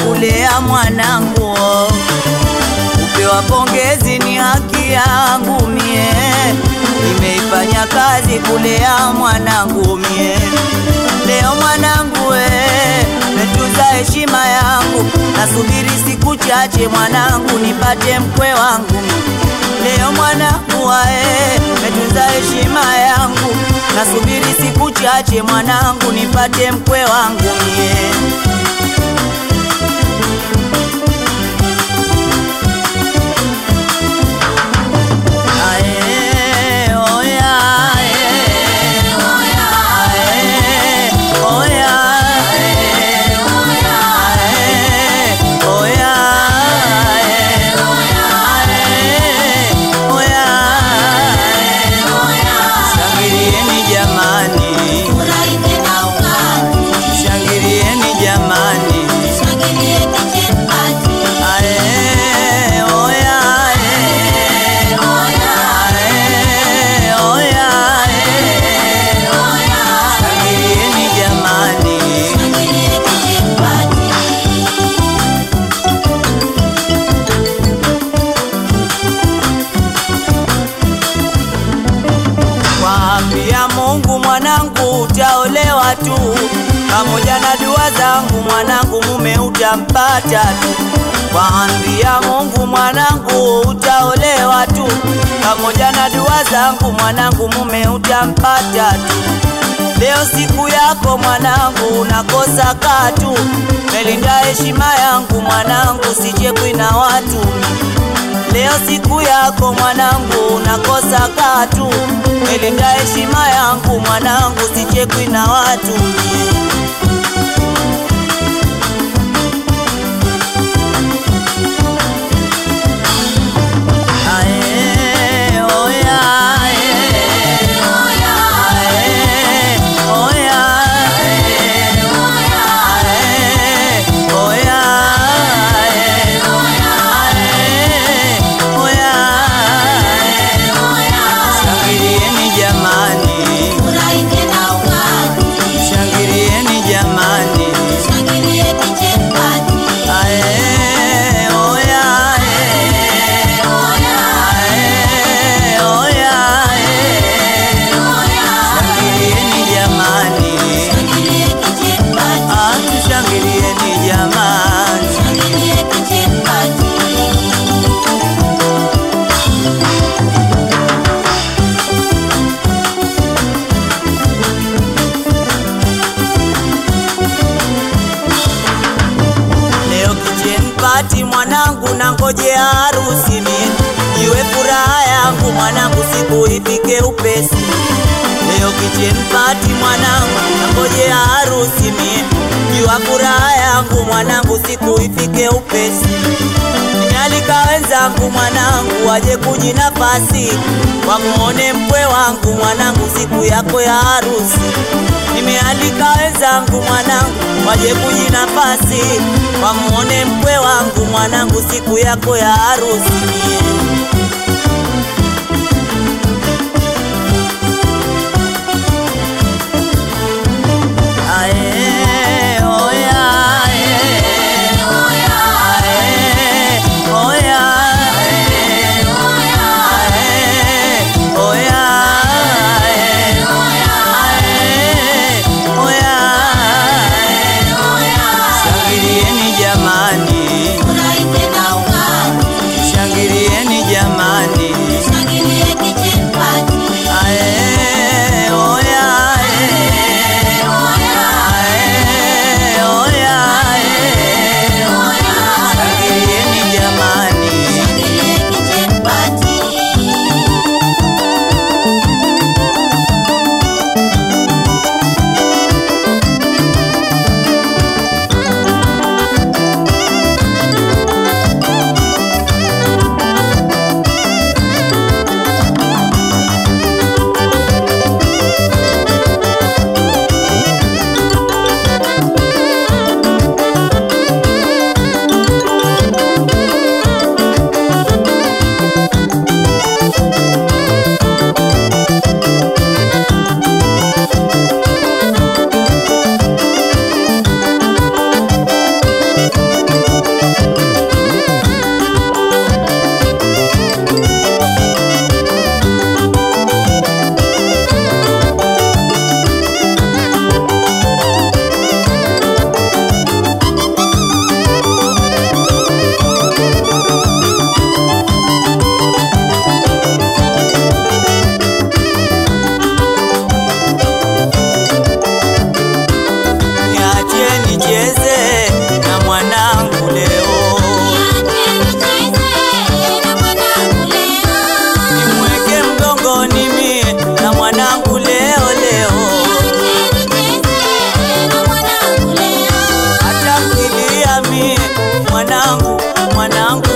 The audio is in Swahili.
kulea mwanangu, kupewa pongezi ni haki yangu mie, nimeifanya kazi kulea mwanangu mie. Leo mwanangu metunza heshima yangu, nasubiri siku chache mwanangu nipate mkwe wangu. Leo mwanangu metunza heshima yangu, nasubiri siku chache mwanangu nipate mkwe wangu mie. Mungu mwanangu utaolewa tu, pamoja na dua zangu mwanangu mume utampata tu. Waambia Mungu mwanangu utaolewa tu, pamoja na dua zangu mwanangu mume utampata tu. Leo siku yako mwanangu unakosa katu, melinda heshima yangu mwanangu sichekwi na watu. Leo siku yako mwanangu unakosa katu, melinda heshima yangu mwanangu sichekwi na watu. Mwanangu nangoje harusi mie, iwe furaha yangu mwanangu siku ifike upesi. Leo kitchen party mwanangu nangoje harusi mie, iwe furaha yangu mwanangu siku ifike upesi. Nimealika wenzangu mwanangu waje kujinafasi, wamuone mkwe wangu mwanangu siku yako ya harusi. Nimealika wenzangu mwanangu waje kujinafasi, wamuone mkwe wangu mwanangu siku yako ya harusi mie. Shangilieni jamani, mwanangu